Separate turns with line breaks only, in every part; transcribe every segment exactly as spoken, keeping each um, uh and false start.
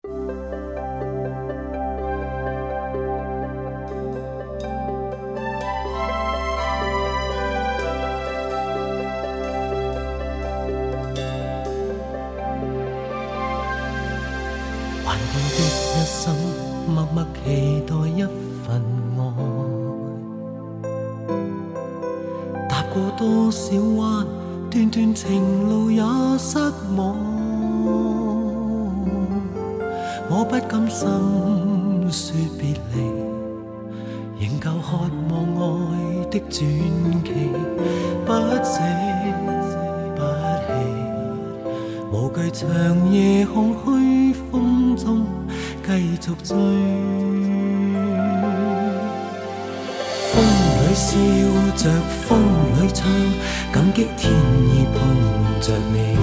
还要的一生，默默期待一份爱。踏过多少弯，段段情路也失望。我不甘心说别离，仍旧渴望爱的传奇，不舍不弃，无惧长夜空虚风中继续追。风里笑着，风里唱，感激天意碰着你。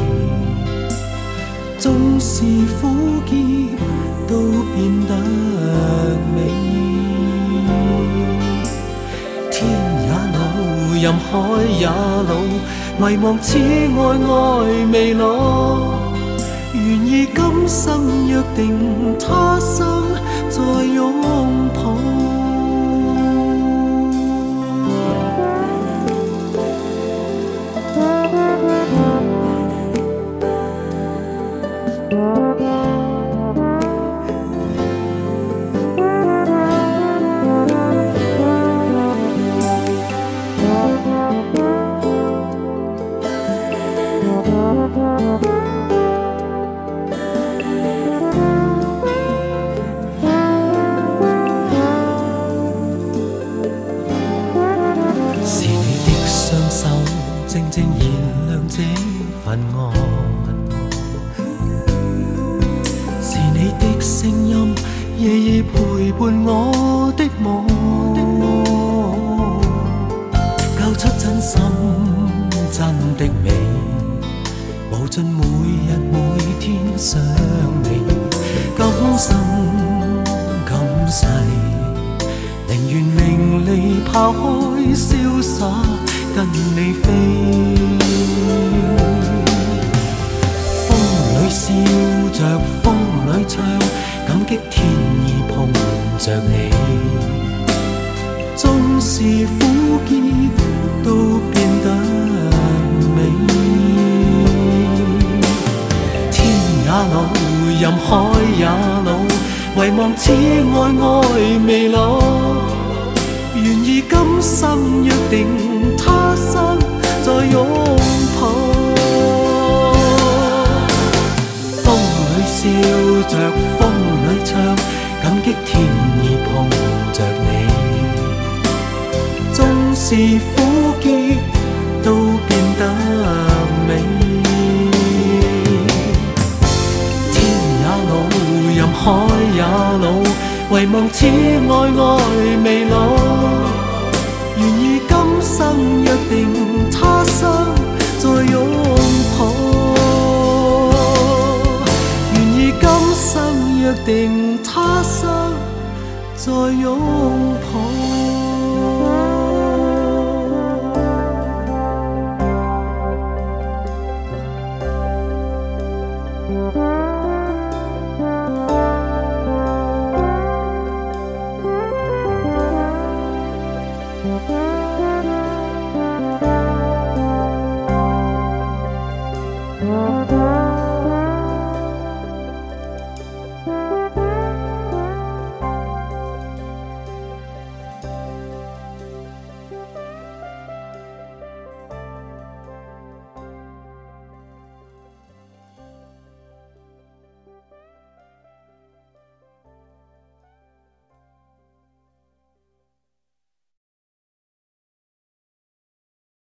纵是苦涩都變得美，天也老，任海也老，遺忘此愛愛未老。願意今生約定，他生再擁抱。是你的雙手，靜靜燃亮這份愛。是你的聲音，夜夜陪伴我的夢，交出真心真的美，無盡每日每天想你，今生今世，寧願名利拋開瀟灑，跟你飛。風裏笑着，風裏唱，感激天意碰着你。縱是苦澀都變得美，天也老，任海也老，遺忘此愛愛未老。願意今生約定，他生再擁抱。風裏笑着，風裏唱，感激天意碰着你。縱是苦澀都變得美，天也老，任海也老，遺忘此愛愛未老。願意今生約定，他生再擁抱。願意今生約定，他生再擁抱。